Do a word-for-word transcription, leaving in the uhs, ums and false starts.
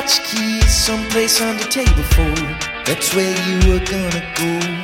got your keys someplace on the table for. That's where you were gonna go.